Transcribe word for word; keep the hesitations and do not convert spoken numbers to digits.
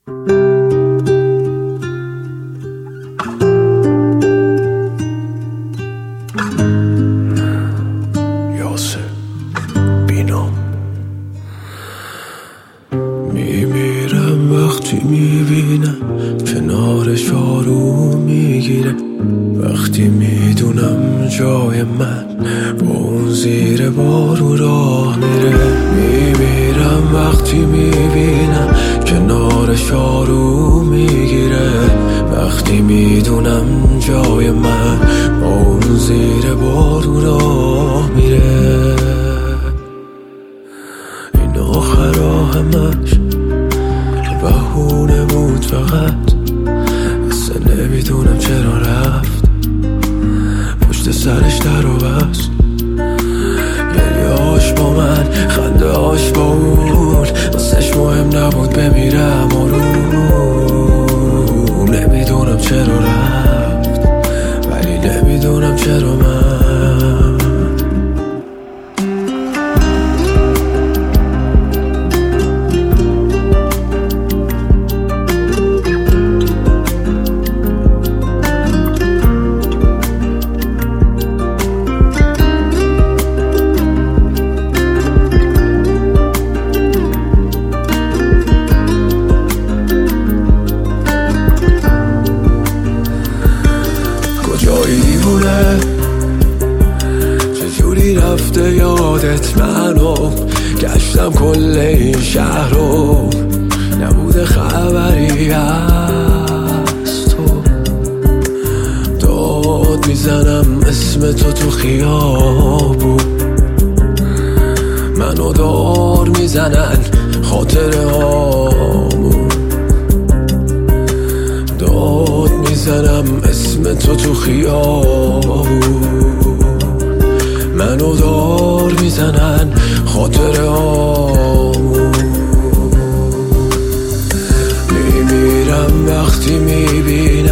میمیرم وقتی میبینم کنارش آروم میگیره، وقتی میدونم جای من با اون زیر بارو راه میره. میمیرم وقتی میبینم کنارش آروم میگیره، وقتی میدونم جای من با اون زیر بارو راه میره. این آخر همش بهونه بود فقط، اصلا نمیدونم چرا رفت، پشت سرش در و بست. گریه‌هاش با من، خنده هاش با اون، واسش مهم نبود بمیرم آروم. نمیدونم چرا رفت، ولی نمیدونم چرا من. کجایی دیوونه، چجوری رفته یادت منو، گشتم کل این شهر رو، نبوده خبری از تو. داد میزنم اسم تو تو خیابون، منو دار میزنن خاطره هامون. داد میزنم اسم تو تو خیابون، منو دار میزنن خاطره هامون. میمیرم وقتی میبینم